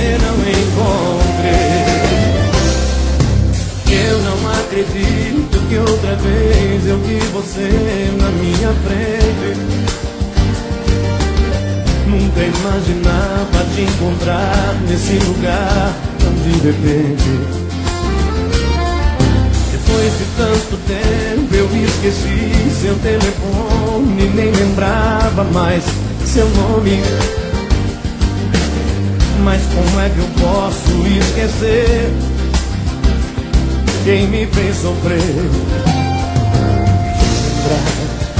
você não encontre. Eu não acredito que outra vez eu vi você na minha frente. Nunca imaginava te encontrar nesse lugar tão de repente. Depois de tanto tempo eu esqueci seu telefone, nem lembrava mais seu nome. Mas como é que eu posso esquecer quem me fez sofrer? Lembrar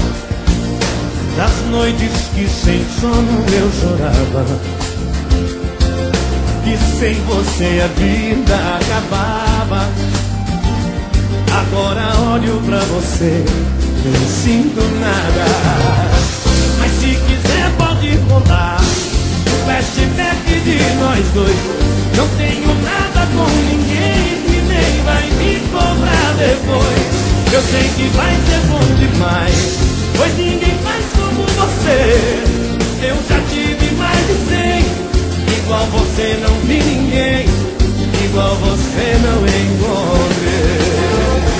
das noites que sem sono eu chorava, que sem você a vida acabava. Agora olho pra você, não sinto nada. Mas se quiser pode contar o flashback de nós dois. Não tenho nada com ninguém e nem vai me cobrar depois. Eu sei que vai ser bom demais, pois ninguém faz como você. Eu já tive mais de 100, igual você não vi ninguém, igual você não encontrei.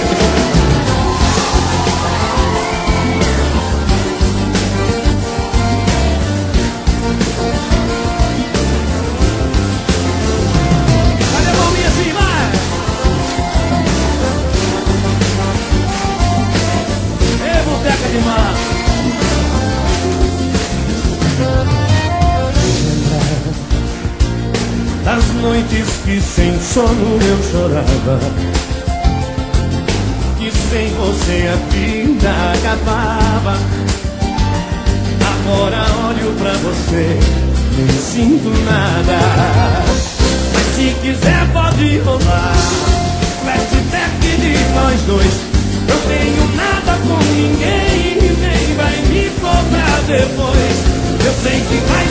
Das noites que sem sono eu chorava, que sem você a vida acabava. Agora olho pra você, nem sinto nada. Mas se quiser pode rolar flashback de nós dois. Não tenho nada com ninguém e nem vai me cobrar depois. Eu sei que vai